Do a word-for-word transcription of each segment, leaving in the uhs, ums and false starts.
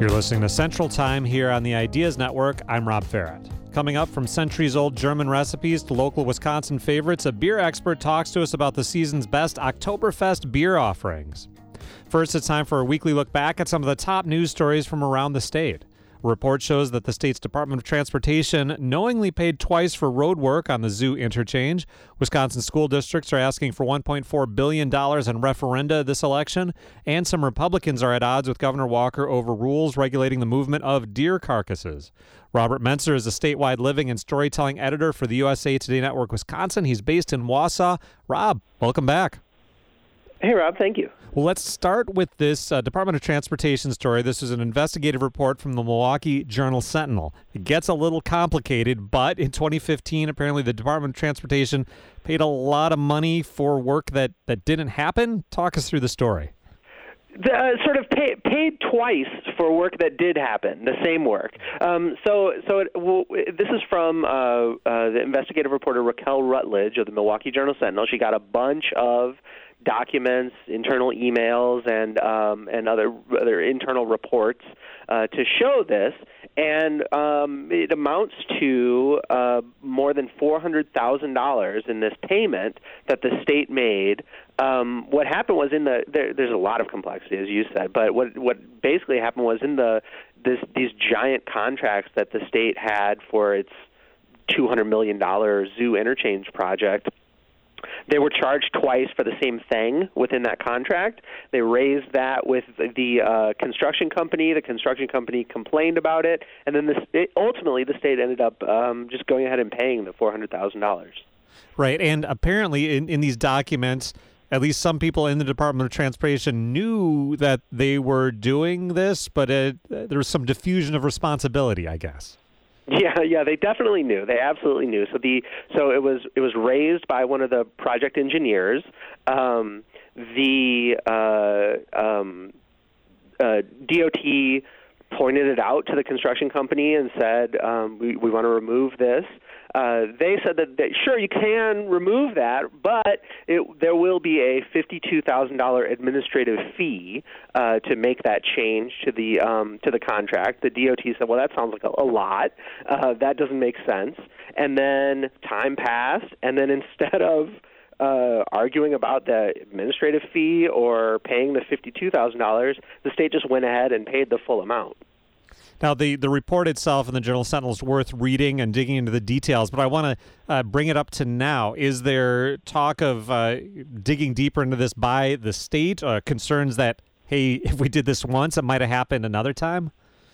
You're listening to Central Time here on the Ideas Network. I'm Rob Farrett. Coming up, from centuries-old German recipes to local Wisconsin favorites, a beer expert talks to us about the season's best Oktoberfest beer offerings. First, it's time for a weekly look back at some of the top news stories from around the state. A report shows that the state's Department of Transportation knowingly paid twice for road work on the Zoo interchange. Wisconsin school districts are asking for one point four billion dollars in referenda this election, and some Republicans are at odds with Governor Walker over rules regulating the movement of deer carcasses. Robert Mentzer is a statewide living and storytelling editor for the U S A Today Network Wisconsin. He's based in Wausau. Rob, welcome back. Hey, Rob, thank you. Well, let's start with this uh, Department of Transportation story. This is an investigative report from the Milwaukee Journal-Sentinel. It gets a little complicated, but in twenty fifteen, apparently the Department of Transportation paid a lot of money for work that, that didn't happen. Talk us through the story. The, uh, sort of pay, paid twice for work that did happen, the same work. Um, so, so it, well, this is from uh, uh, the investigative reporter Raquel Rutledge of the Milwaukee Journal-Sentinel. She got a bunch of documents, internal emails, and um, and other other internal reports uh, to show this, and um, it amounts to uh, more than four hundred thousand dollars in this payment that the state made. Um, what happened was in the there, there's a lot of complexity, as you said, but what what basically happened was in the this these giant contracts that the state had for its two hundred million dollars zoo interchange project. They were charged twice for the same thing within that contract. They raised that with the uh, construction company. The construction company complained about it, and then the state, ultimately the state ended up um, just going ahead and paying the four hundred thousand dollars. Right, and apparently in, in these documents, at least some people in the Department of Transportation knew that they were doing this, but it, there was some diffusion of responsibility, I guess. Yeah, yeah, they definitely knew. They absolutely knew. So the so it was it was raised by one of the project engineers. Um, the uh, um, uh, D O T pointed it out to the construction company and said, um, we, we want to remove this. Uh, they said that, that, sure, you can remove that, but it, there will be a fifty-two thousand dollars administrative fee uh, to make that change to the um, to the contract. The D O T said, well, that sounds like a, a lot. Uh, that doesn't make sense. And then time passed, and then instead of uh, arguing about the administrative fee or paying the fifty-two thousand dollars, the state just went ahead and paid the full amount. Now, the, the report itself in the Journal-Sentinel is worth reading and digging into the details, but I want to uh, bring it up to now. Is there talk of uh, digging deeper into this by the state, uh, concerns that, hey, if we did this once, it might have happened another time?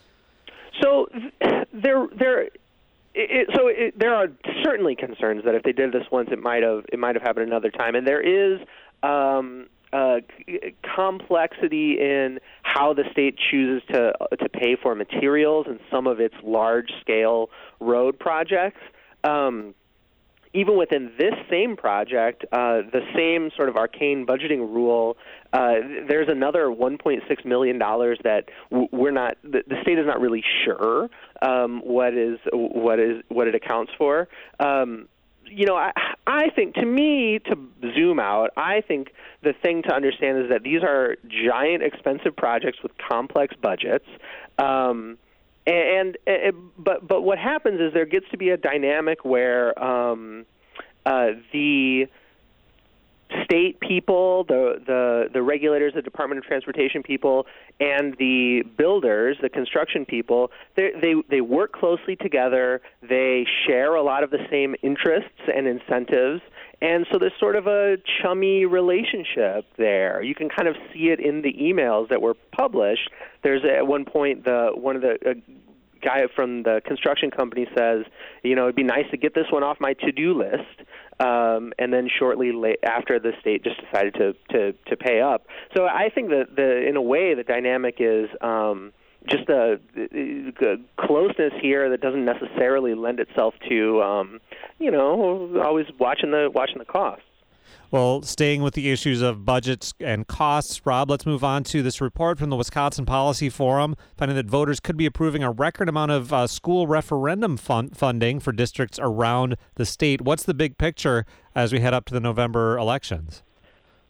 So there, there, it, so it, there are certainly concerns that if they did this once, it might have it might have happened another time, and there is um, uh, complexity in how the state chooses to to pay for materials in some of its large-scale road projects. Um, even within this same project, uh, the same sort of arcane budgeting rule, uh, there's another one point six million dollars that we're not, the, the state is not really sure um, what is what is what it accounts for. Um, You know, I, I think, to me, to zoom out, I think the thing to understand is that these are giant, expensive projects with complex budgets. Um, and, and but but what happens is there gets to be a dynamic where um, uh, the state people, the, the the regulators, the Department of Transportation people, and the builders, the construction people, they they they work closely together. They share a lot of the same interests and incentives, and so there's sort of a chummy relationship there. You can kind of see it in the emails that were published. There's at one point the one of the uh, guy from the construction company says, you know, it'd be nice to get this one off my to-do list. Um, and then shortly la- after, the state just decided to, to, to pay up. So I think that the in a way the dynamic is um, just a, a closeness here that doesn't necessarily lend itself to um, you know always watching the watching the costs. Well, staying with the issues of budgets and costs, Rob, let's move on to this report from the Wisconsin Policy Forum, finding that voters could be approving a record amount of uh, school referendum fund- funding for districts around the state. What's the big picture as we head up to the November elections?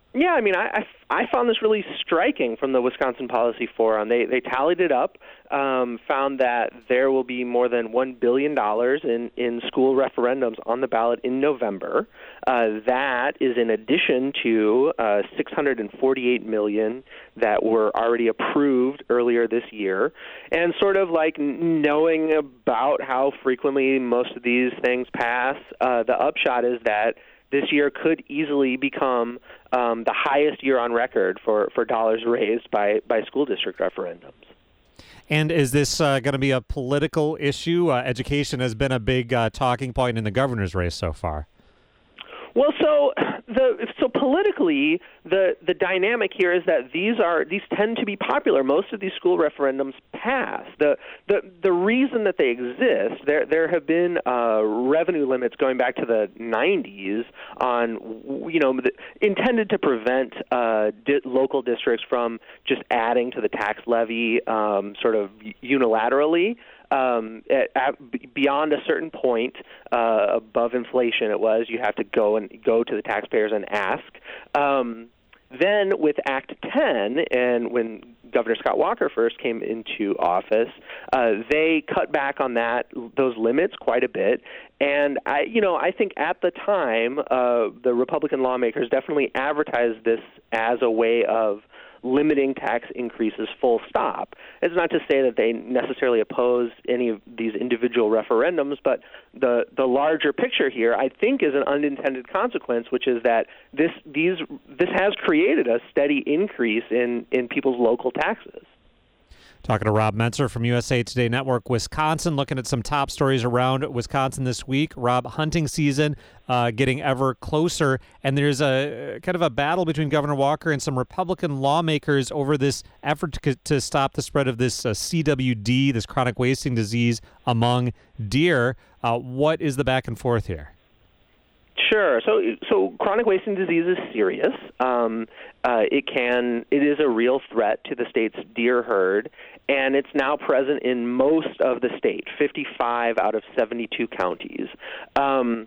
Yeah, I mean, I, I, I found this really striking from the Wisconsin Policy Forum. They they tallied it up, um, found that there will be more than one billion dollars in, in school referendums on the ballot in November. Uh, that is in addition to uh, six hundred forty-eight million dollars that were already approved earlier this year. And sort of like knowing about how frequently most of these things pass, uh, the upshot is that this year could easily become um, the highest year on record for, for dollars raised by, by school district referendums. And is this uh, going to be a political issue? Uh, education has been a big uh, talking point in the governor's race so far. Well, so the so politically, the the dynamic here is that these are these tend to be popular. Most of these school referendums pass. The the the reason that they exist, there there have been uh, revenue limits going back to the nineties on you know the, intended to prevent uh, di- local districts from just adding to the tax levy um, sort of unilaterally. Um, at, at, beyond a certain point, uh, above inflation, it was you have to go and go to the taxpayers and ask. Um, then with Act ten, and when Governor Scott Walker first came into office, uh, they cut back on that those limits quite a bit. And I, you know, I think at the time, uh, the Republican lawmakers definitely advertised this as a way of limiting tax increases full stop. It's not to say that they necessarily oppose any of these individual referendums, but the the larger picture here, I think, is an unintended consequence, which is that this these this has created a steady increase in, in people's local taxes. Talking to Rob Mentzer from U S A Today Network, Wisconsin, looking at some top stories around Wisconsin this week. Rob, hunting season uh, getting ever closer, and there's a kind of a battle between Governor Walker and some Republican lawmakers over this effort to, to stop the spread of this uh, C W D, this chronic wasting disease, among deer. Uh, what is the back and forth here? Sure. So, so chronic wasting disease is serious. Um, uh, it can, it is a real threat to the state's deer herd, and it's now present in most of the state, fifty-five out of seventy-two counties. Um,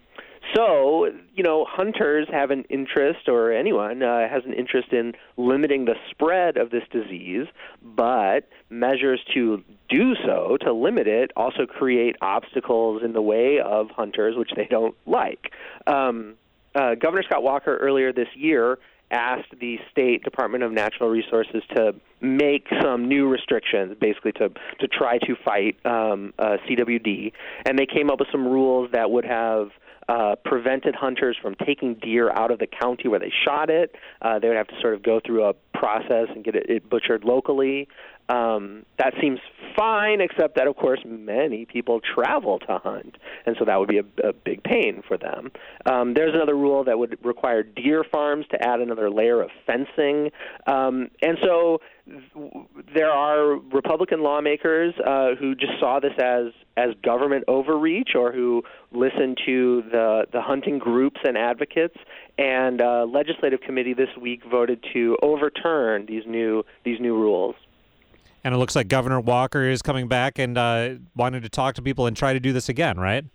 so, you know, hunters have an interest, or anyone uh, has an interest in limiting the spread of this disease, but measures to do so, to limit it, also create obstacles in the way of hunters, which they don't like. Um, uh, Governor Scott Walker earlier this year asked the State Department of Natural Resources to make some new restrictions, basically to, to try to fight um, uh, C W D, and they came up with some rules that would have Uh, prevented hunters from taking deer out of the county where they shot it. Uh, they would have to sort of go through a process and get it, it butchered locally. Um, that seems fine, except that, of course, many people travel to hunt, and so that would be a, a big pain for them. Um, there's another rule that would require deer farms to add another layer of fencing. Um, and so th- there are Republican lawmakers uh, who just saw this as as government overreach, or who listened to the, the hunting groups and advocates, and uh, legislative committee this week voted to overturn these new these new rules. And it looks like Governor Walker is coming back and uh, wanting to talk to people and try to do this again, right?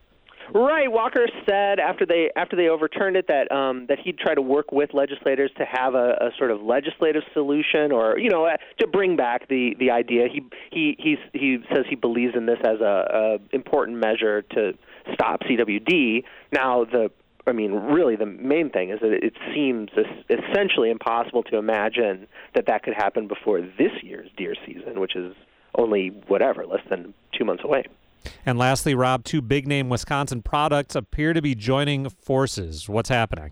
Right. Walker said after they after they overturned it that um, that he'd try to work with legislators to have a, a sort of legislative solution, or you know, uh, to bring back the, the idea. He he he's, he says he believes in this as a, a important measure to stop C W D. Now the I mean, really, the main thing is that it seems essentially impossible to imagine that that could happen before this year's deer season, which is only, whatever, less than two months away. And lastly, Rob, two big-name Wisconsin products appear to be joining forces. What's happening?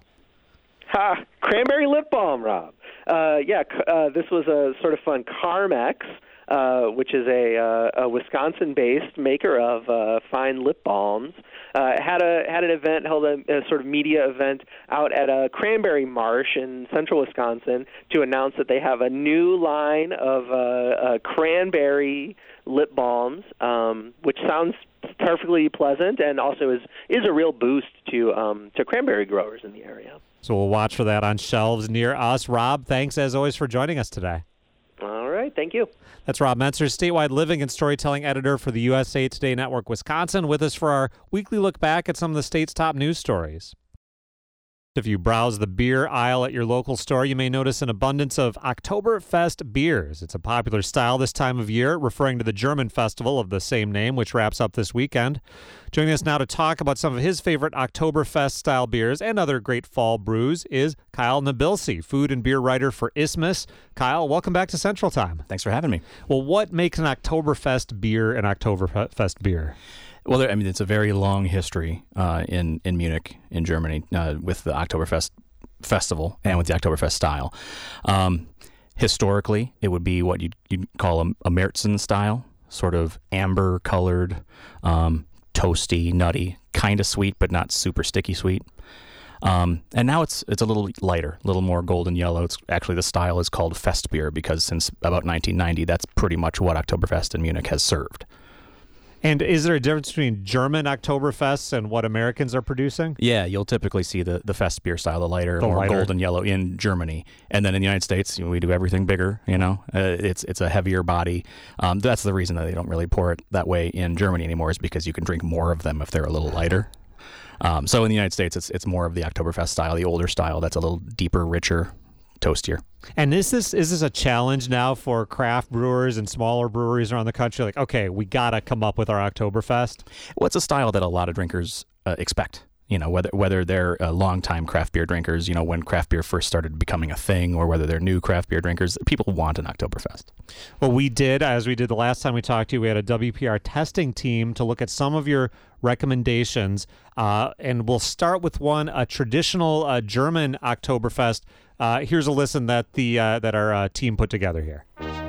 Ha! Cranberry lip balm, Rob. Uh, yeah, uh, this was a sort of fun. Carmex, uh, which is a, uh, a Wisconsin-based maker of uh, fine lip balms, uh, had a had an event, held a, a sort of media event out at a cranberry marsh in central Wisconsin to announce that they have a new line of uh, uh, cranberry lip balms, um, which sounds perfectly pleasant and also is is a real boost to um, to cranberry growers in the area. So we'll watch for that on shelves near us. Rob, thanks as always for joining us today. All right, thank you. That's Rob Mentzer, statewide living and storytelling editor for the U S A Today Network Wisconsin, with us for our weekly look back at some of the state's top news stories. If you browse the beer aisle at your local store, you may notice an abundance of Oktoberfest beers. It's a popular style this time of year, referring to the German festival of the same name, which wraps up this weekend. Joining us now to talk about some of his favorite Oktoberfest-style beers and other great fall brews is Kyle Nabilsi, food and beer writer for Isthmus. Kyle, welcome back to Central Time. Thanks for having me. Well, what makes an Oktoberfest beer an Oktoberfest beer? Well, there, I mean, it's a very long history uh, in, in Munich, in Germany, uh, with the Oktoberfest festival and with the Oktoberfest style. Um, historically, it would be what you'd, you'd call a, a Märzen style, sort of amber-colored, um, toasty, nutty, kind of sweet, but not super sticky sweet. Um, and now it's it's a little lighter, a little more golden yellow. It's actually, the style is called Festbier because since about nineteen ninety, that's pretty much what Oktoberfest in Munich has served. And is there a difference between German Oktoberfests and what Americans are producing? Yeah, you'll typically see the, the Festbier style, the lighter, the more lighter. golden yellow in Germany. And then in the United States, you know, we do everything bigger, you know. Uh, it's it's a heavier body. Um, that's the reason that they don't really pour it that way in Germany anymore, is because you can drink more of them if they're a little lighter. Um, so in the United States, it's it's more of the Oktoberfest style, the older style that's a little deeper, richer, toastier. And is this is this a challenge now for craft brewers and smaller breweries around the country? Like, okay, we got to come up with our Oktoberfest? Well, it's a style that a lot of drinkers uh, expect. You know, whether whether they're uh, longtime craft beer drinkers, you know, when craft beer first started becoming a thing, or whether they're new craft beer drinkers, people want an Oktoberfest. Well, we did, as we did the last time we talked to you, we had a W P R testing team to look at some of your recommendations. Uh, and we'll start with one, a traditional uh, German Oktoberfest. Uh, here's a listen that the uh, that our uh, team put together here.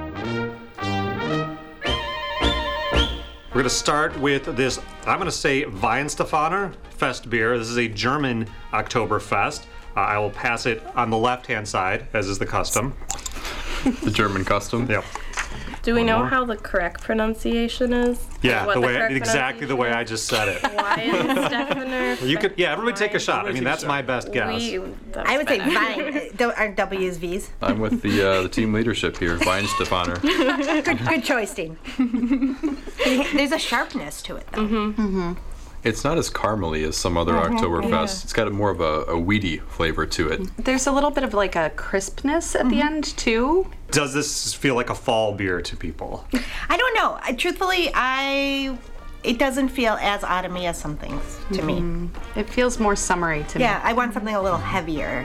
We're going to start with this, I'm going to say Weihenstephaner Fest beer. This is a German Oktoberfest. Uh, I will pass it on the left-hand side, as is the custom. The German custom? Yep. Do we know how the correct pronunciation is? Yeah, What the the way correct exactly the way I pronunciation just said it. is? Weihenstephaner. You could, yeah, everybody take a shot. I mean, that's my best guess. We, that's I would say better. Vine. Th- Aren't W's V's? I'm with the uh, the team leadership here, Weihenstephaner. Good, good choice, team. There's a sharpness to it, though. Mm-hmm. It's not as caramely as some other Oktoberfest. yeah. It's got a more of a, a weedy flavor to it. There's a little bit of like a crispness at the end too. Does this feel like a fall beer to people? I don't know. I, truthfully, I it doesn't feel as autumny as some things to me. It feels more summery to Yeah, me. I want something a little heavier.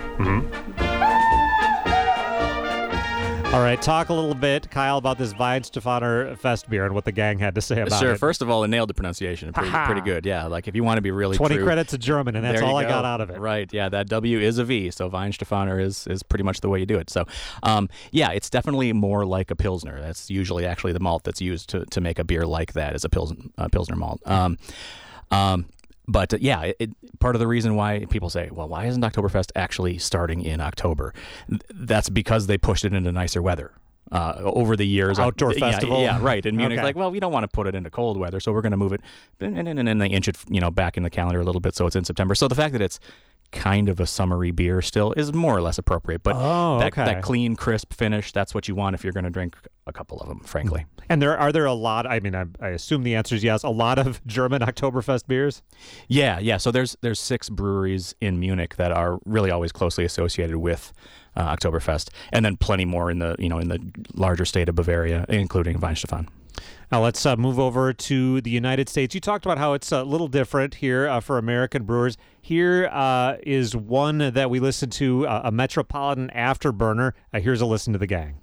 All right, talk a little bit, Kyle, about this Weihenstephaner Fest beer and what the gang had to say about Sure. it. First of all, it nailed the pronunciation. Pretty, Aha. pretty good. Yeah. Like if you want to be really twenty true, credits to German, and that's there you all I go. got out of it. Right. Yeah. That W is a V. So Weihenstephaner is is pretty much the way you do it. So, um, yeah, it's definitely more like a Pilsner. That's usually actually the malt that's used to, to make a beer like that is a Pilsner, uh, Pilsner malt. Um, um, But uh, yeah, it, it, part of the reason why people say, well, why isn't Oktoberfest actually starting in October? Th- That's because they pushed it into nicer weather. Uh, over the years, Outdoor uh, yeah, festival? yeah, right. In Munich, Okay. like, well, we don't want to put it into cold weather, so we're going to move it, and, and, and then they inch it, you know, back in the calendar a little bit, so it's in September. So the fact that it's kind of a summery beer still is more or less appropriate. But Oh, that, okay. that clean, crisp finish, that's what you want if you're going to drink a couple of them, frankly. And there are there a lot, I mean, I, I assume the answer is yes, a lot of German Oktoberfest beers? Yeah, yeah. So there's there's six breweries in Munich that are really always closely associated with uh, Oktoberfest, and then plenty more in the you know in the larger state of Bavaria, including Weihenstephaner. Now let's uh, move over to the United States. You talked about how it's a little different here uh, for American brewers. Here uh, is one that we listened to, uh, a Metropolitan Afterburner. Uh, here's a listen to the gang.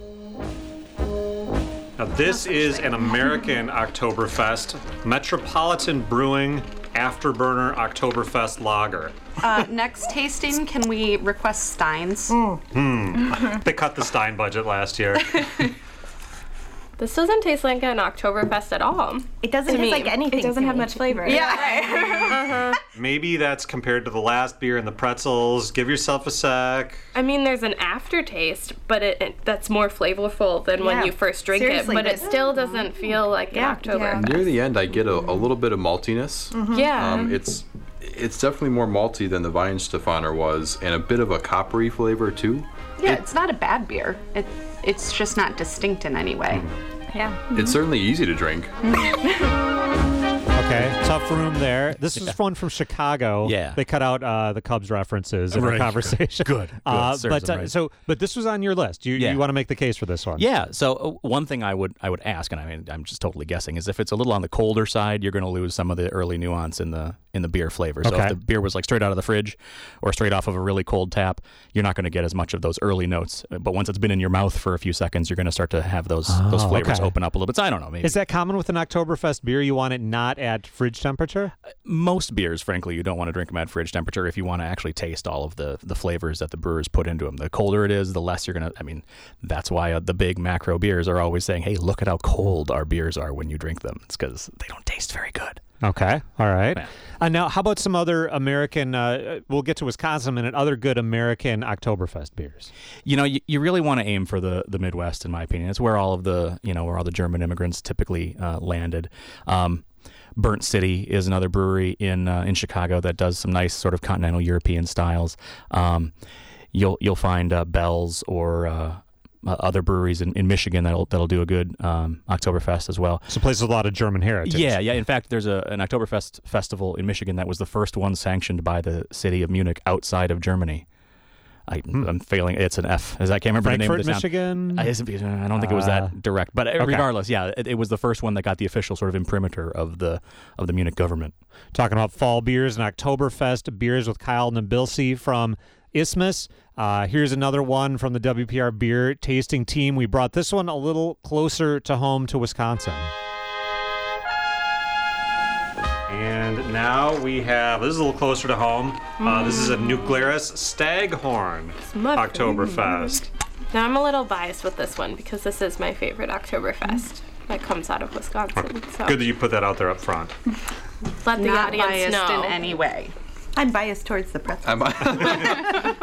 Now this is an American Oktoberfest, Metropolitan Brewing Afterburner Oktoberfest Lager. Uh, next tasting, can we request Steins? They cut the Stein budget last year. This doesn't taste like an Oktoberfest at all. It doesn't To taste me. like anything. It doesn't to have me. much flavor. Yeah. Maybe that's compared to the last beer and the pretzels. Give yourself a sec. I mean, there's an aftertaste, but it, it that's more flavorful than Yeah. when you first drink Seriously, it. But it but- still doesn't feel like Yeah. an October. Yeah. Near the end, I get a, a little bit of maltiness. Yeah. Um, it's it's definitely more malty than the Weihenstephaner was, and a bit of a coppery flavor too. Yeah, it's not a bad beer. It, it's just not distinct in any way. Yeah. It's certainly easy to drink. Okay, Okay, tough room there. This was one from Chicago. Yeah. They cut out uh, the Cubs references in our Right. conversation. Good, good. Uh, Serves but them uh, right. so, but this was on your list. You Yeah. you want to make the case for this one? Yeah. So uh, one thing I would I would ask, and I mean I'm just totally guessing, is if it's a little on the colder side, you're going to lose some of the early nuance in the in the beer flavor. So Okay. if the beer was like straight out of the fridge or straight off of a really cold tap, you're not going to get as much of those early notes. But once it's been in your mouth for a few seconds, you're going to start to have those those Oh, flavors okay. open up a little bit. So I don't know. Maybe Is that common with an Oktoberfest beer? You want it not at fridge temperature? most beers, frankly, you don't want to drink them at fridge temperature if you want to actually taste all of the the flavors that the brewers put into them. The colder it is, the less you're gonna. I mean, that's why uh, the big macro beers are always saying, "Hey, look at how cold our beers are when you drink them." It's because they don't taste very good. Okay, all right. Yeah. Uh, now, how about some other American? Uh, we'll get to Wisconsin in a minute. Other good American Oktoberfest beers. You know, you, you really want to aim for the, the Midwest, in my opinion. It's where all of the, you know, where all the German immigrants typically uh, landed. Um, Burnt City is another brewery in uh, in Chicago that does some nice sort of continental European styles. Um, you'll you'll find uh, Bell's or uh, uh, other breweries in, in Michigan that'll that'll do a good um, Oktoberfest as well. So places with a lot of German heritage. Yeah, yeah. In fact, there's a an Oktoberfest festival in Michigan that was the first one sanctioned by the city of Munich outside of Germany. I, I'm failing. It's an F. As I can't remember Frankfurt, the name of the town. Michigan. I, isn't- I don't think it was Uh, that direct, but uh, regardless, yeah, it, it was the first one that got the official sort of imprimatur of the of the Munich government. Talking about fall beers and Oktoberfest beers with Kyle Nabilsi from Isthmus. Uh, here's another one from the W P R beer tasting team. We brought this one a little closer to home to Wisconsin. And now we have, this is a little closer to home. Uh, this is a New Glarus Staghorn my Oktoberfest. Now I'm a little biased with this one because this is my favorite Oktoberfest that comes out of Wisconsin. So Good that you put that out there up front. let the Not audience biased know. in any way. I'm biased towards the pretzel. I'm,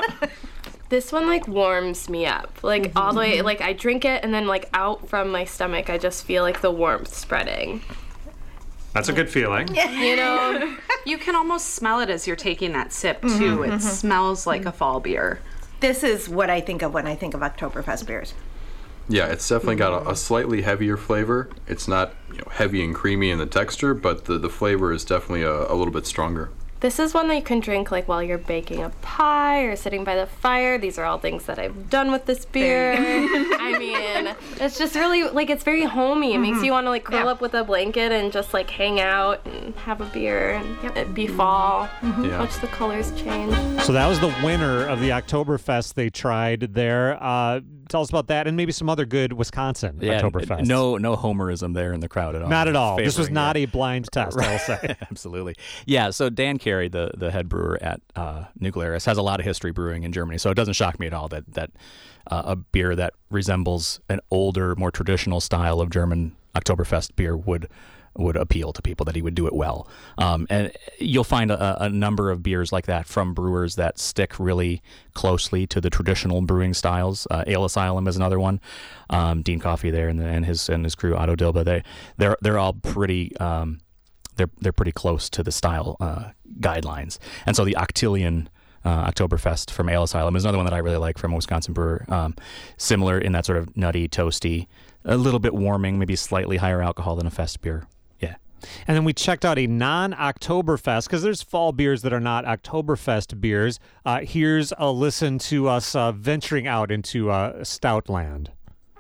This one like warms me up, like all the way. Like I drink it and then like out from my stomach, I just feel like the warmth spreading. That's a good feeling. You know, You can almost smell it as you're taking that sip too. It smells like a fall beer. This is what I think of when I think of Oktoberfest beers. yeah, it's definitely got a, a slightly heavier flavor. It's not you know, heavy and creamy in the texture, but the, the flavor is definitely a, a little bit stronger. this is one that you can drink like while you're baking a pie or sitting by the fire. These are all things that I've done with this beer. I mean, it's just really like it's very homey. It makes you want to like curl Yeah. up with a blanket and just like hang out and have a beer and it be fall. Yeah. Watch the colors change. So that was the winner of the Oktoberfest they tried there. Uh, tell us about that and maybe some other good Wisconsin Oktoberfest. no no homerism there in the crowd at all. Not at all. This was Favoring, not yeah. a blind test, I will say. Absolutely. Yeah, so Dan Carey, the, the head brewer at uh, New Glarus, has a lot of history brewing in Germany, so it doesn't shock me at all that, that uh, a beer that resembles an older, more traditional style of German Oktoberfest beer would would appeal to people, that he would do it well. Um, and you'll find a, a number of beers like that from brewers that stick really closely to the traditional brewing styles. Uh, Ale Asylum is another one. Um, Dean Coffey there and, the, and his and his crew, Otto Dilba, they, they're, they're all pretty... Um, They're they're pretty close to the style uh, guidelines, and so the Octillion uh, Oktoberfest from Ale Asylum is another one that I really like from a Wisconsin brewer. Um, similar in that sort of nutty, toasty, a little bit warming, maybe slightly higher alcohol than a fest beer. Yeah. And then we checked out a non-Oktoberfest, because there's fall beers that are not Oktoberfest beers. Uh, here's a listen to us uh, venturing out into uh, stout land.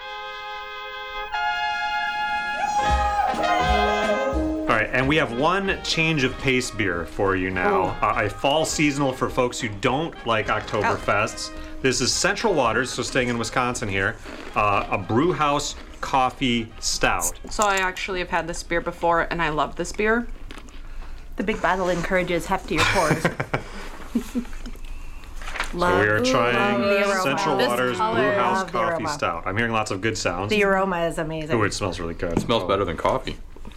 All right, and we have one change of pace beer for you now. Uh, a fall seasonal for folks who don't like Oktoberfests. This is Central Waters, so staying in Wisconsin here, uh, a brew house coffee stout. So I actually have had this beer before, and I love this beer. The big bottle encourages heftier pours. So we are trying the aroma. Central This Waters color. Brew House Love the Coffee aroma. Stout. I'm hearing lots of good sounds. The aroma is amazing. Ooh, it smells really good. It smells better than coffee.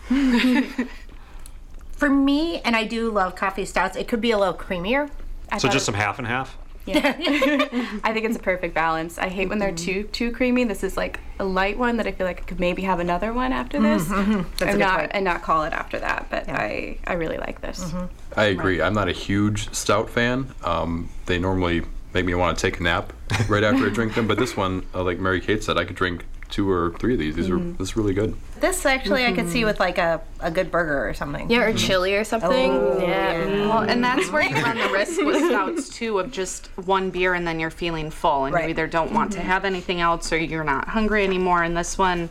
For me, and I do love coffee stouts, it could be a little creamier. I So thought just it- some half and half? I think it's a perfect balance. I hate when they're too too creamy. This is like a light one that I feel like I could maybe have another one after this, That's a and good not point. and not call it after that. But I I really like this. I agree. I'm not a huge stout fan. Um, they normally make me want to take a nap right after I drink them, but this one, uh, like Mary Kate said, I could drink two or three of these. These Mm-hmm. are this is really good. This actually I could see with like a, a good burger or something. Yeah, or chili or something. Oh, yeah. yeah. Well, and that's where you run the risk with stouts too, of just one beer and then you're feeling full and Right. you either don't want to have anything else or you're not hungry anymore. And this one,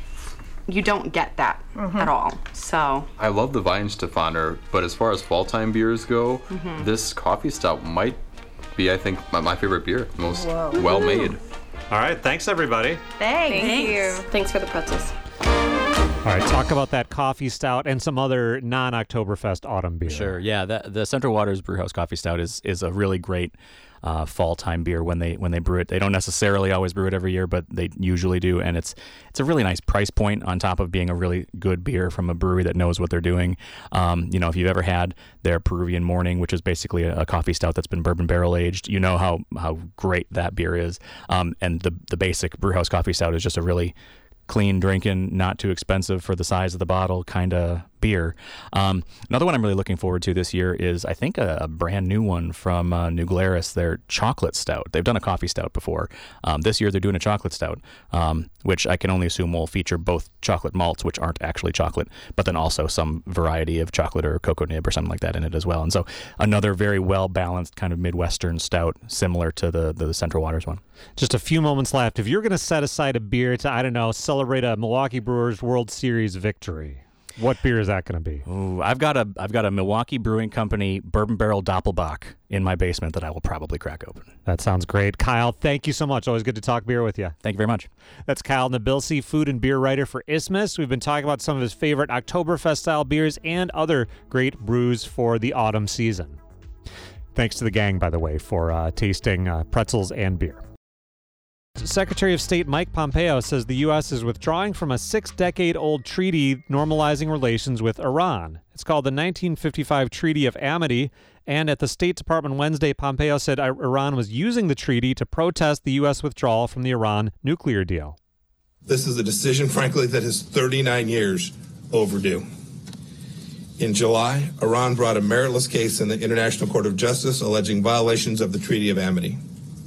you don't get that at all. So I love the Weihenstephaner, but as far as fall time beers go, Mm-hmm. this coffee stout might be, I think, my, my favorite beer. Most Whoa. well made. All right, thanks everybody. Thanks. Thank you. Thanks for the pretzels. All right, talk about that coffee stout and some other non-Oktoberfest autumn beer. Sure. Yeah. The, the Central Waters Brewhouse Coffee Stout is is a really great uh, fall time beer when they when they brew it. They don't necessarily always brew it every year, but they usually do, and it's it's a really nice price point on top of being a really good beer from a brewery that knows what they're doing. Um, you know, if you've ever had their Peruvian Morning, which is basically a, a coffee stout that's been bourbon barrel aged, you know how how great that beer is. Um, and the the basic Brewhouse Coffee Stout is just a really clean drinking, not too expensive for the size of the bottle kind of beer. Um, another one I'm really looking forward to this year is, I think, a, a brand new one from uh, New Glarus, their chocolate stout. They've done a coffee stout before. Um, this year they're doing a chocolate stout, um, which I can only assume will feature both chocolate malts, which aren't actually chocolate, but then also some variety of chocolate or cocoa nib or something like that in it as well. And so another very well-balanced kind of Midwestern stout, similar to the, the Central Waters one. Just a few moments left. If you're going to set aside a beer to, I don't know, celebrate a Milwaukee Brewers World Series victory, what beer is that going to be? Ooh, I've got a I've got a Milwaukee Brewing Company Bourbon Barrel Doppelbock in my basement that I will probably crack open. That sounds great. Kyle, thank you so much. Always good to talk beer with you. Thank you very much. That's Kyle Nabilsi, food and beer writer for Isthmus. We've been talking about some of his favorite Oktoberfest-style beers and other great brews for the autumn season. Thanks to the gang, by the way, for uh, tasting uh, pretzels and beer. Secretary of State Mike Pompeo says the U S is withdrawing from a six-decade-old treaty normalizing relations with Iran. It's called the nineteen fifty-five Treaty of Amity, and at the State Department Wednesday, Pompeo said Iran was using the treaty to protest the U S withdrawal from the Iran nuclear deal. This is a decision, frankly, that is thirty-nine years overdue. In July, Iran brought a meritless case in the International Court of Justice alleging violations of the Treaty of Amity.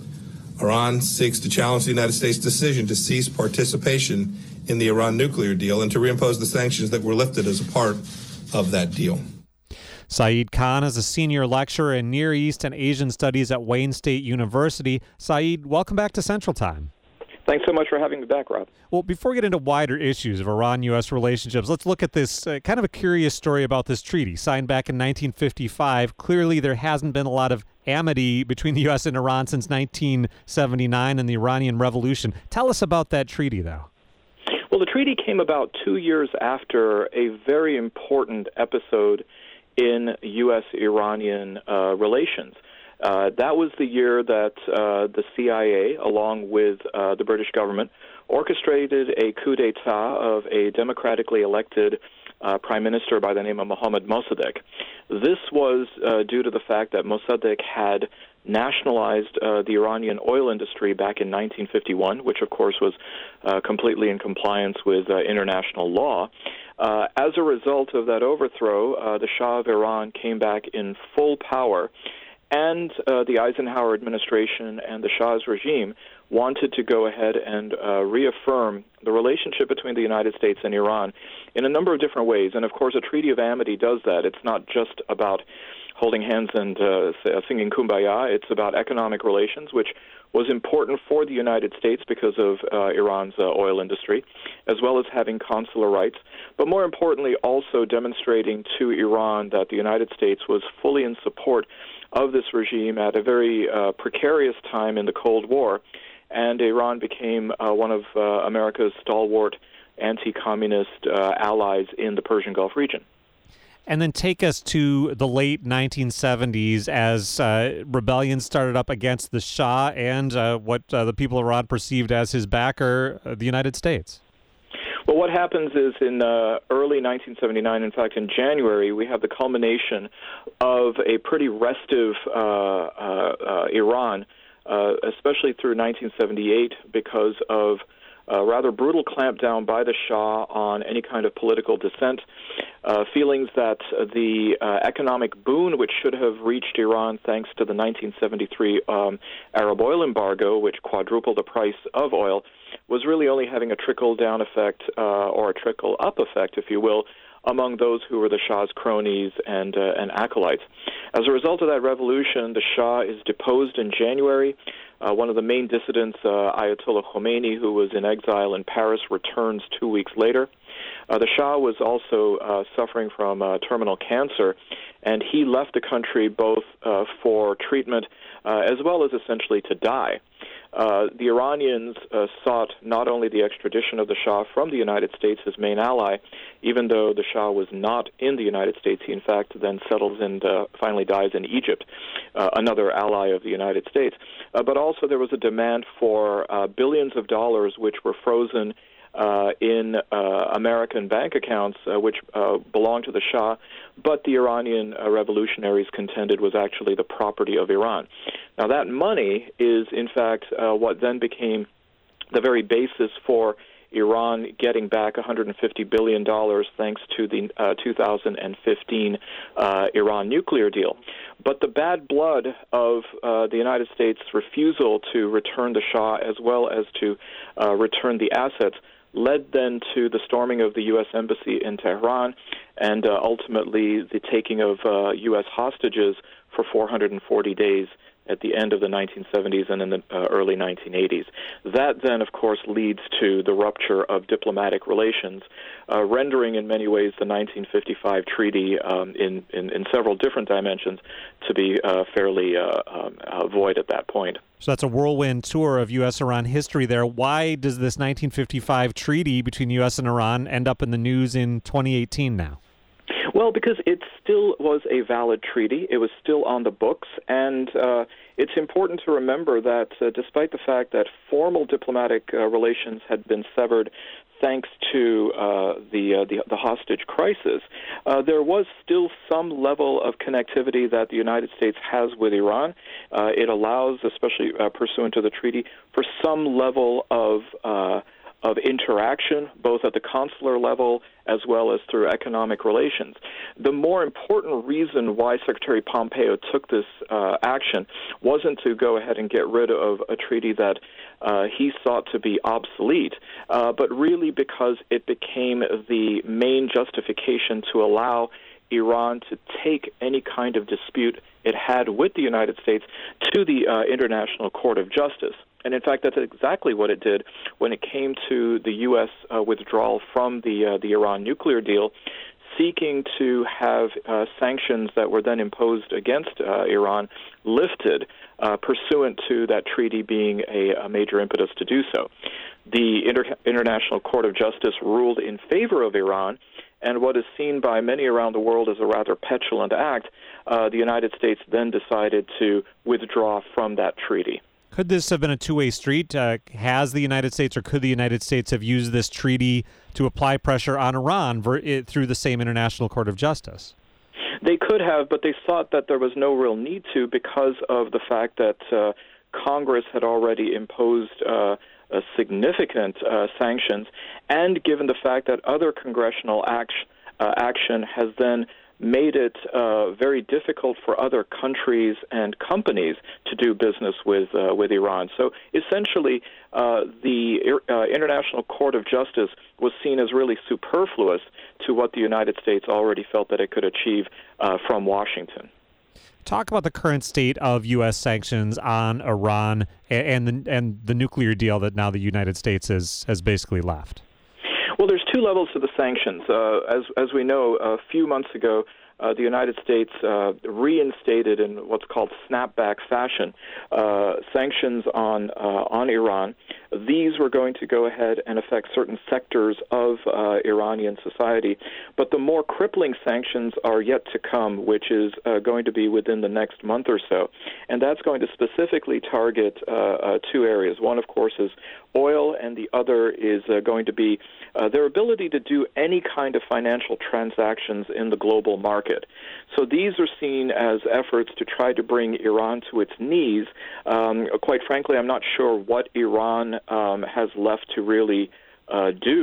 Iran seeks to challenge the United States' decision to cease participation in the Iran nuclear deal and to reimpose the sanctions that were lifted as a part of that deal. Saeed Khan is a senior lecturer in Near East and Asian Studies at Wayne State University. Saeed, welcome back to Central Time. Thanks so much for having me back, Rob. Well, before we get into wider issues of Iran-U S relationships, let's look at this uh, kind of a curious story about this treaty. Signed back in nineteen fifty-five, clearly there hasn't been a lot of amity between the U S and Iran since nineteen seventy-nine and the Iranian Revolution. Tell us about that treaty, though. Well, the treaty came about two years after a very important episode in U S Iranian uh, relations. Uh, that was the year that uh, the C I A, along with uh, the British government, orchestrated a coup d'etat of a democratically elected uh, prime minister by the name of Mohammad Mossadegh. This was uh, due to the fact that Mossadegh had nationalized uh, the Iranian oil industry back in nineteen fifty-one, which of course was uh, completely in compliance with uh, international law. Uh, as a result of that overthrow, uh, the Shah of Iran came back in full power, and uh, the Eisenhower administration and the Shah's regime wanted to go ahead and uh, reaffirm the relationship between the United States and Iran in a number of different ways. And of course, a Treaty of Amity does that. It's not just about holding hands and uh, singing Kumbaya. It's about economic relations, which was important for the United States because of uh, Iran's uh, oil industry, as well as having consular rights, but more importantly, also demonstrating to Iran that the United States was fully in support of this regime at a very uh, precarious time in the Cold War, and Iran became uh, one of uh, America's stalwart anti-communist uh, allies in the Persian Gulf region. And then take us to the late nineteen seventies as uh, rebellion started up against the Shah and uh, what uh, the people of Iran perceived as his backer, uh, the United States. Well, what happens is in uh, early nineteen seventy-nine, in fact, in January, we have the culmination of a pretty restive uh, uh, uh, Iran, uh, especially through nineteen seventy-eight, because of a rather brutal clampdown by the Shah on any kind of political dissent. Uh, feelings that uh, the uh, economic boon which should have reached Iran thanks to the nineteen seventy-three um, Arab oil embargo, which quadrupled the price of oil, was really only having a trickle-down effect uh, or a trickle-up effect, if you will, among those who were the Shah's cronies and, uh, and acolytes. As a result of that revolution, the Shah is deposed in January. Uh, one of the main dissidents, uh, Ayatollah Khomeini, who was in exile in Paris, returns two weeks later. Uh, the Shah was also uh, suffering from uh, terminal cancer, and he left the country both uh, for treatment uh, as well as essentially to die. Uh, the Iranians uh, sought not only the extradition of the Shah from the United States, his main ally, even though the Shah was not in the United States. He, in fact, then settles and uh, finally dies in Egypt, uh, another ally of the United States. Uh, but also there was a demand for uh, billions of dollars which were frozen Uh, in uh, American bank accounts, uh, which uh, belonged to the Shah, but the Iranian uh, revolutionaries contended was actually the property of Iran. Now, that money is, in fact, uh, what then became the very basis for Iran getting back one hundred fifty billion dollars thanks to the uh, two thousand fifteen uh, Iran nuclear deal. But the bad blood of uh, the United States' refusal to return the Shah as well as to uh, return the assets led then to the storming of the U S Embassy in Tehran and uh, ultimately the taking of uh, U S hostages for four hundred forty days at the end of the nineteen seventies and in the uh, early nineteen eighties. That then, of course, leads to the rupture of diplomatic relations, uh, rendering in many ways the nineteen fifty-five treaty um, in, in, in several different dimensions to be uh, fairly uh, um, uh, void at that point. So that's a whirlwind tour of U S Iran history there. Why does this nineteen fifty-five treaty between U S and Iran end up in the news in twenty eighteen now? Well, because it still was a valid treaty. It was still on the books, and uh, it's important to remember that uh, despite the fact that formal diplomatic uh, relations had been severed thanks to uh, the, uh, the the hostage crisis, uh, there was still some level of connectivity that the United States has with Iran. Uh, it allows, especially uh, pursuant to the treaty, for some level of uh, of interaction, both at the consular level as well as through economic relations. The more important reason why Secretary Pompeo took this uh, action wasn't to go ahead and get rid of a treaty that uh, he sought to be obsolete, uh, but really because it became the main justification to allow Iran to take any kind of dispute it had with the United States to the uh, International Court of Justice. And in fact, that's exactly what it did when it came to the U S uh, withdrawal from the uh, the Iran nuclear deal, seeking to have uh, sanctions that were then imposed against uh, Iran lifted, uh, pursuant to that treaty being a, a major impetus to do so. The Inter- International Court of Justice ruled in favor of Iran, and what is seen by many around the world as a rather petulant act, uh, the United States then decided to withdraw from that treaty. Could this have been a two-way street? Uh, has the United States or could the United States have used this treaty to apply pressure on Iran ver- it, through the same International Court of Justice? They could have, but they thought that there was no real need to because of the fact that uh, Congress had already imposed uh, a significant uh, sanctions, and given the fact that other congressional act- uh, action has then made it uh, very difficult for other countries and companies to do business with uh, with Iran. So essentially, uh, the uh, International Court of Justice was seen as really superfluous to what the United States already felt that it could achieve uh, from Washington. Talk about the current state of U S sanctions on Iran and, and the and the nuclear deal that now the United States has has basically left. Well, there's two levels to the sanctions. Uh, as as we know, a few months ago, uh, the United States uh, reinstated in what's called snapback fashion uh, sanctions on uh, on Iran. These were going to go ahead and affect certain sectors of uh, Iranian society, but the more crippling sanctions are yet to come, which is uh, going to be within the next month or so, and that's going to specifically target uh, uh, two areas. One, of course, is oil, and the other is uh, going to be uh, their ability to do any kind of financial transactions in the global market. So these are seen as efforts to try to bring Iran to its knees. Um, quite frankly, I'm not sure what Iran um, has left to really uh, do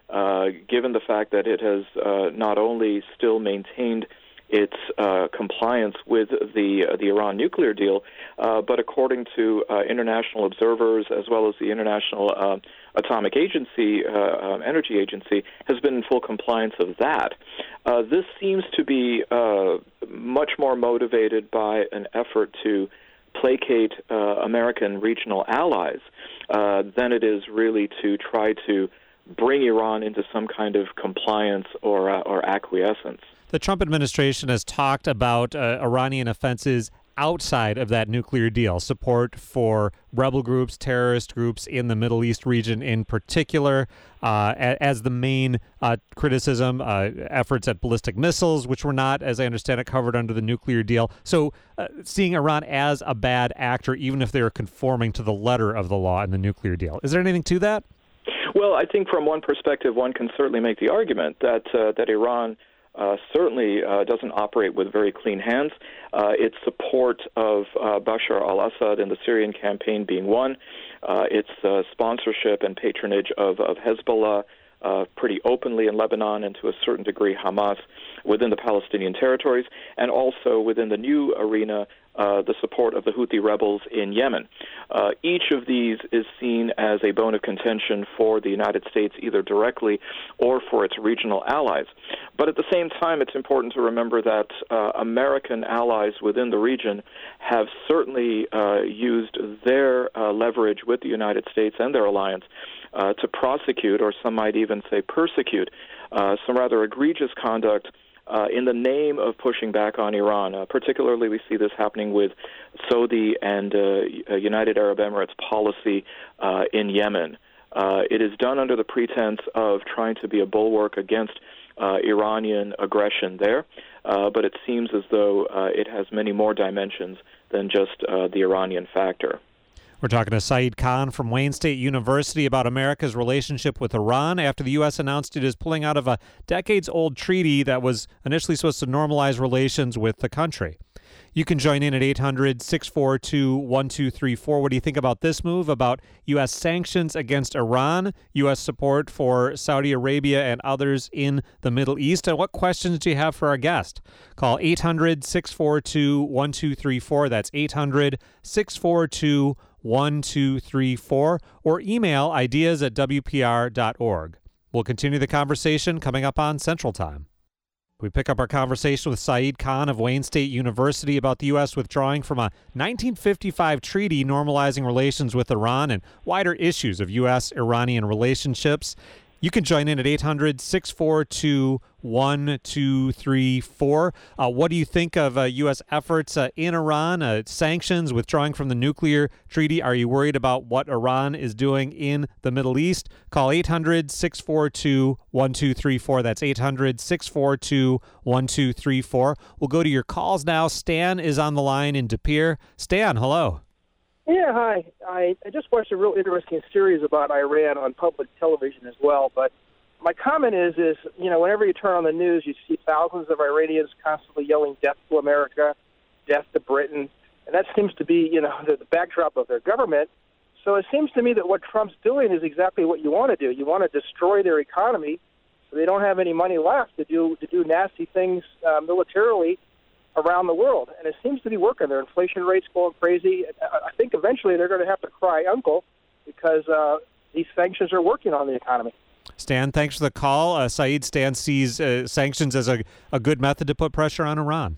uh, given the fact that it has uh, not only still maintained its uh, compliance with the uh, the Iran nuclear deal, uh, but according to uh, international observers as well as the International uh, Atomic Agency, uh, um, Energy Agency, has been in full compliance of that. Uh, this seems to be uh, much more motivated by an effort to placate uh, American regional allies uh, than it is really to try to bring Iran into some kind of compliance or uh, or acquiescence. The Trump administration has talked about uh, Iranian offenses outside of that nuclear deal, support for rebel groups, terrorist groups in the Middle East region in particular, uh, as the main uh, criticism, uh, efforts at ballistic missiles, which were not, as I understand it, covered under the nuclear deal. So uh, seeing Iran as a bad actor, even if they are conforming to the letter of the law in the nuclear deal. Is there anything to that? Well, I think from one perspective, one can certainly make the argument that uh, that Iran Uh, certainly uh, doesn't operate with very clean hands. Uh, its support of uh, Bashar al-Assad in the Syrian campaign being one, uh, its uh, sponsorship and patronage of, of Hezbollah uh, pretty openly in Lebanon and to a certain degree Hamas within the Palestinian territories, and also within the new arena, uh, the support of the Houthi rebels in Yemen. Uh, each of these is seen as a bone of contention for the United States, either directly or for its regional allies. But at the same time, it's important to remember that uh, American allies within the region have certainly uh, used their uh, leverage with the United States and their alliance uh, to prosecute, or some might even say persecute, uh, some rather egregious conduct Uh, in the name of pushing back on Iran. Uh, particularly, we see this happening with Saudi and uh, United Arab Emirates policy uh, in Yemen. Uh, it is done under the pretense of trying to be a bulwark against uh, Iranian aggression there, uh, but it seems as though uh, it has many more dimensions than just uh, the Iranian factor. We're talking to Saeed Khan from Wayne State University about America's relationship with Iran after the U S announced it is pulling out of a decades-old treaty that was initially supposed to normalize relations with the country. You can join in at eight hundred, six four two, one two three four. What do you think about this move, about U S sanctions against Iran, U S support for Saudi Arabia and others in the Middle East? And what questions do you have for our guest? Call eight hundred, six four two, one two three four. That's eight hundred, six four two, one two three four, or email ideas at w p r dot org. We'll continue the conversation coming up on Central Time. We pick up our conversation with Saeed Khan of Wayne State University about the U S withdrawing from a nineteen fifty-five treaty normalizing relations with Iran and wider issues of U S Iranian relationships. You can join in at eight hundred, six four two, one two three four. Uh, what do you think of uh, U S efforts uh, in Iran, uh, sanctions, withdrawing from the nuclear treaty? Are you worried about what Iran is doing in the Middle East? Call eight hundred, six four two, one two three four. That's eight hundred, six four two, one two three four. We'll go to your calls now. Stan is on the line in De Pere. Stan, hello. Yeah, hi. I, I just watched a real interesting series about Iran on public television as well. But my comment is, is you know, whenever you turn on the news, you see thousands of Iranians constantly yelling death to America, death to Britain. And that seems to be, you know, the, the backdrop of their government. So it seems to me that what Trump's doing is exactly what you want to do. You want to destroy their economy so they don't have any money left to do to do nasty things uh, militarily around the world, and it seems to be working. Their inflation rate's going crazy. I think eventually they're going to have to cry uncle because uh, these sanctions are working on the economy. Stan, thanks for the call. Uh, Saeed, Stan sees uh, sanctions as a, a good method to put pressure on Iran.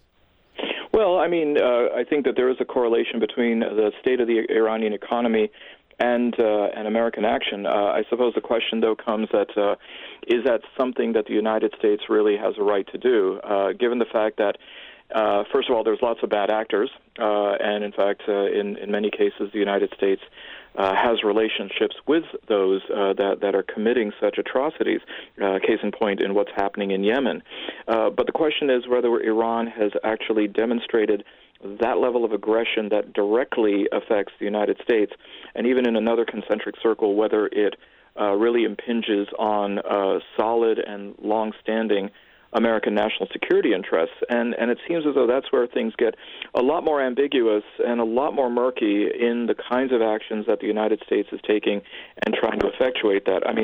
Well, I mean, uh, I think that there is a correlation between the state of the Iranian economy and uh, and American action. Uh, I suppose the question, though, comes that uh, is that something that the United States really has a right to do, uh, given the fact that Uh, first of all, there's lots of bad actors, uh, and in fact, uh, in, in many cases, the United States uh, has relationships with those uh, that, that are committing such atrocities, uh, case in point in what's happening in Yemen. Uh, but the question is whether Iran has actually demonstrated that level of aggression that directly affects the United States, and even in another concentric circle, whether it uh, really impinges on uh, solid and long-standing American national security interests. And, and it seems as though that's where things get a lot more ambiguous and a lot more murky in the kinds of actions that the United States is taking and trying to effectuate that. I mean,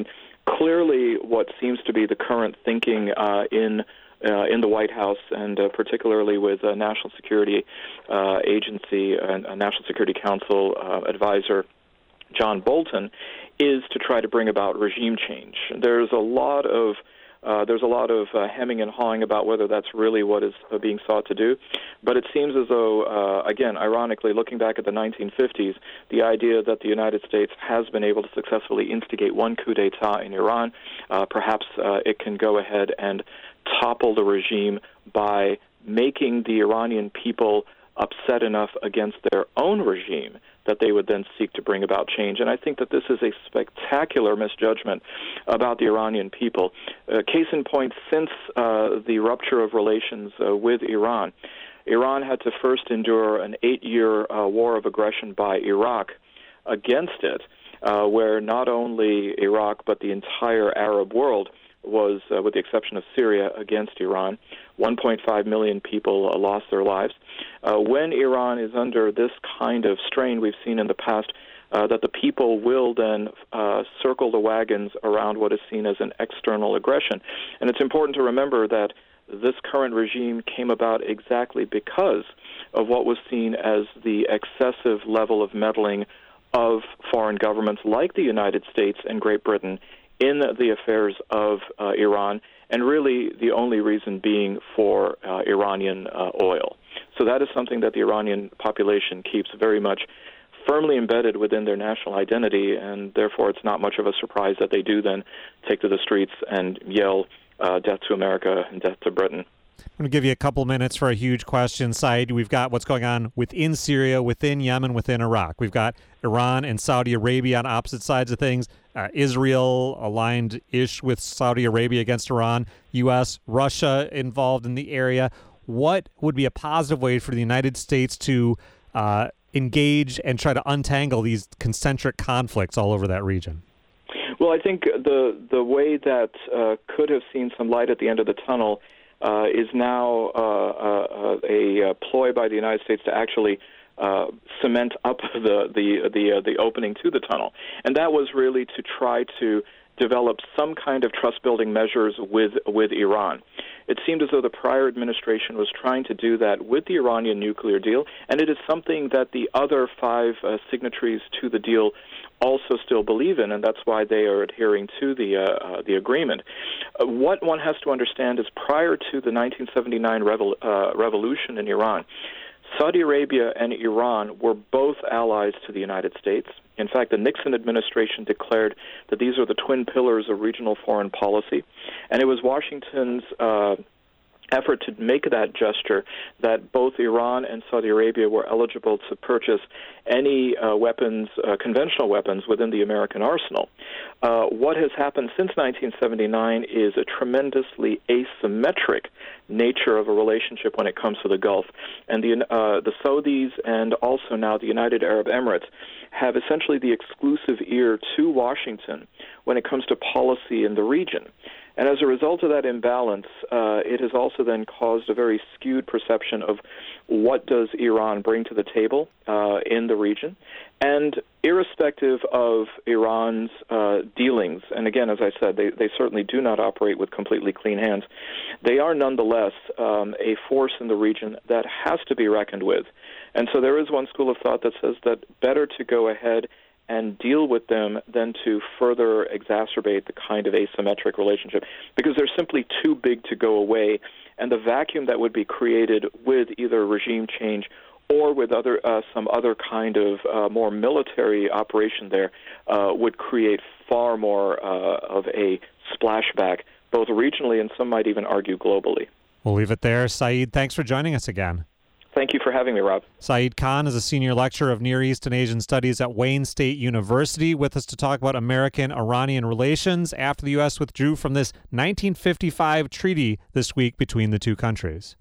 clearly, what seems to be the current thinking uh, in uh, in the White House, and uh, particularly with uh, National Security uh, Agency, uh, National Security Council uh, advisor John Bolton, is to try to bring about regime change. There's a lot of Uh, there's a lot of uh, hemming and hawing about whether that's really what is uh, being sought to do. But it seems as though, uh, again, ironically, looking back at the nineteen fifties, the idea that the United States has been able to successfully instigate one coup d'etat in Iran, uh, perhaps uh, it can go ahead and topple the regime by making the Iranian people upset enough against their own regime that they would then seek to bring about change. And I think that this is a spectacular misjudgment about the Iranian people. Uh, case in point, since uh, the rupture of relations uh, with Iran, Iran had to first endure an eight-year uh, war of aggression by Iraq against it, uh, where not only Iraq but the entire Arab world was, uh, with the exception of Syria, against Iran. one point five million people uh, lost their lives. Uh, when Iran is under this kind of strain, we've seen in the past uh, that the people will then uh, circle the wagons around what is seen as an external aggression. And it's important to remember that this current regime came about exactly because of what was seen as the excessive level of meddling of foreign governments like the United States and Great Britain in the affairs of uh, Iran, and really the only reason being for uh, Iranian uh, oil. So that is something that the Iranian population keeps very much firmly embedded within their national identity, and therefore it's not much of a surprise that they do then take to the streets and yell uh, death to America and death to Britain. I'm going to give you a couple minutes for a huge question, Saeed. We've got what's going on within Syria, within Yemen, within Iraq. We've got Iran and Saudi Arabia on opposite sides of things. Uh, Israel aligned-ish with Saudi Arabia against Iran. U S, Russia involved in the area. What would be a positive way for the United States to uh, engage and try to untangle these concentric conflicts all over that region? Well, I think the the way that uh, could have seen some light at the end of the tunnel uh, is now uh, uh, a, a ploy by the United States to actually uh, cement up the the the, uh, the opening to the tunnel, and that was really to try to develop some kind of trust-building measures with with Iran. It seemed as though the prior administration was trying to do that with the Iranian nuclear deal, and it is something that the other five uh, signatories to the deal also still believe in, and that's why they are adhering to the uh, uh, the agreement. Uh, what one has to understand is prior to the nineteen seventy-nine revol- uh, revolution in Iran, Saudi Arabia and Iran were both allies to the United States. In fact, the Nixon administration declared that these are the twin pillars of regional foreign policy, and it was Washington's uh, effort to make that gesture that both Iran and Saudi Arabia were eligible to purchase any uh, weapons, uh, conventional weapons, within the American arsenal. Uh, what has happened since nineteen seventy-nine is a tremendously asymmetric nature of a relationship when it comes to the Gulf. And the, uh, the Saudis and also now the United Arab Emirates have essentially the exclusive ear to Washington when it comes to policy in the region. And as a result of that imbalance, uh, it has also then caused a very skewed perception of what does Iran bring to the table uh, in the region. And irrespective of Iran's uh, dealings, and again, as I said, they, they certainly do not operate with completely clean hands, they are nonetheless um, a force in the region that has to be reckoned with. And so there is one school of thought that says that better to go ahead and deal with them than to further exacerbate the kind of asymmetric relationship, because they're simply too big to go away, and the vacuum that would be created with either regime change or with other uh, some other kind of uh, more military operation there uh, would create far more uh, of a splashback, both regionally and some might even argue globally. We'll leave it there. Saeed, thanks for joining us again. Thank you for having me, Rob. Saeed Khan is a senior lecturer of Near East and Asian Studies at Wayne State University, with us to talk about American-Iranian relations after the U S withdrew from this nineteen fifty-five treaty this week between the two countries.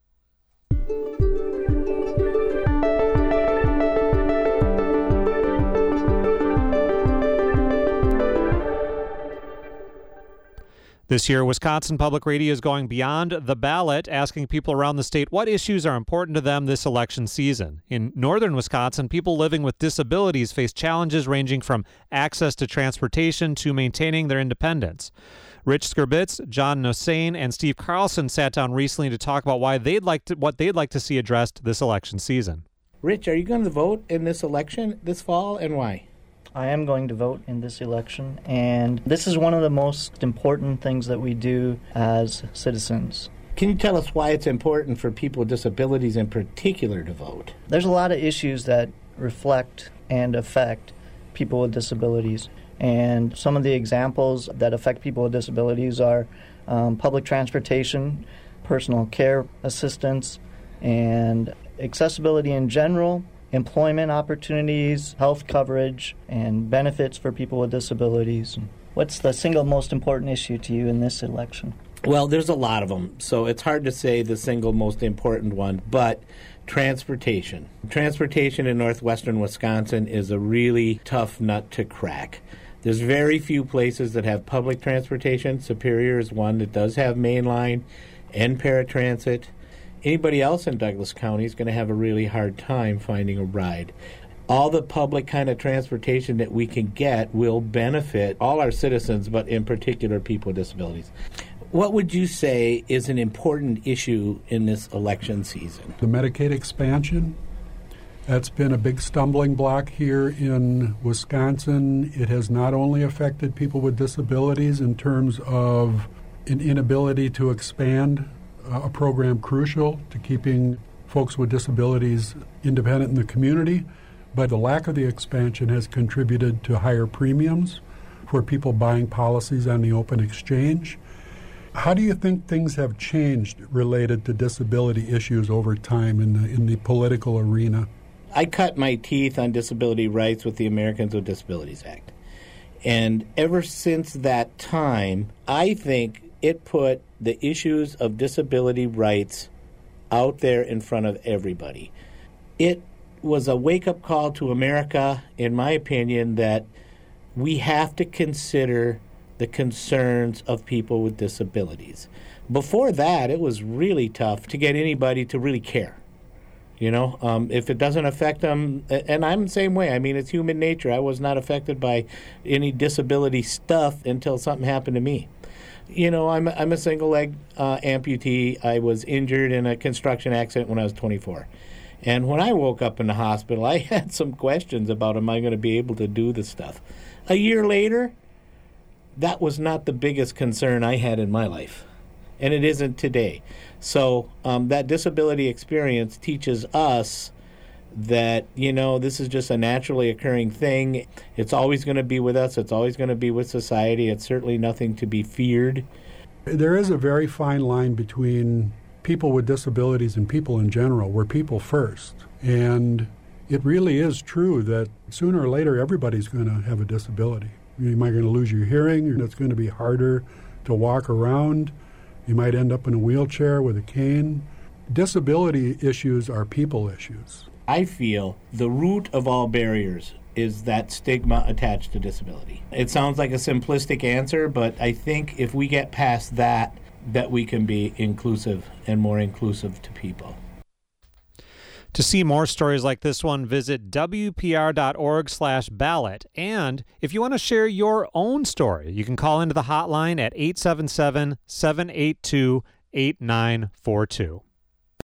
This year, Wisconsin Public Radio is going beyond the ballot, asking people around the state what issues are important to them this election season. In northern Wisconsin, people living with disabilities face challenges ranging from access to transportation to maintaining their independence. Rich Skirbitz, John Nosane, and Steve Carlson sat down recently to talk about why they'd like to, what they'd like to see addressed this election season. Rich, are you going to vote in this election this fall, and why? I am going to vote in this election, and this is one of the most important things that we do as citizens. Can you tell us why it's important for people with disabilities in particular to vote? There's a lot of issues that reflect and affect people with disabilities, and some of the examples that affect people with disabilities are um, public transportation, personal care assistance, and accessibility in general, employment opportunities, health coverage, and benefits for people with disabilities. What's the single most important issue to you in this election? Well, there's a lot of them, so it's hard to say the single most important one, but transportation. Transportation in northwestern Wisconsin is a really tough nut to crack. There's very few places that have public transportation. Superior is one that does have mainline and paratransit. Anybody else in Douglas County is going to have a really hard time finding a ride. All the public kind of transportation that we can get will benefit all our citizens, but in particular people with disabilities. What would you say is an important issue in this election season? The Medicaid expansion. That's been a big stumbling block here in Wisconsin. It has not only affected people with disabilities in terms of an inability to expand a program crucial to keeping folks with disabilities independent in the community, but the lack of the expansion has contributed to higher premiums for people buying policies on the open exchange. How do you think things have changed related to disability issues over time in the, in the political arena? I cut my teeth on disability rights with the Americans with Disabilities Act. And ever since that time, I think it put the issues of disability rights out there in front of everybody. It was a wake-up call to America, in my opinion, that we have to consider the concerns of people with disabilities. Before that, it was really tough to get anybody to really care. You know, um, if it doesn't affect them, and I'm the same way. I mean, it's human nature. I was not affected by any disability stuff until something happened to me. You know, I'm I'm a single leg uh, amputee. I was injured in a construction accident when I was twenty-four. And when I woke up in the hospital, I had some questions about, am I going to be able to do this stuff? A year later, that was not the biggest concern I had in my life. And it isn't today. So um, that disability experience teaches us that, you know, this is just a naturally occurring thing. It's always going to be with us. It's always going to be with society. It's certainly nothing to be feared. There is a very fine line between people with disabilities and people in general. We're people first. And it really is true that sooner or later everybody's going to have a disability. You might going to lose your hearing. It's going to be harder to walk around. You might end up in a wheelchair with a cane. Disability issues are people issues. I feel the root of all barriers is that stigma attached to disability. It sounds like a simplistic answer, but I think if we get past that, that we can be inclusive and more inclusive to people. To see more stories like this one, visit W P R dot org slash ballot. And if you want to share your own story, you can call into the hotline at eight seven seven, seven eight two, eight nine four two.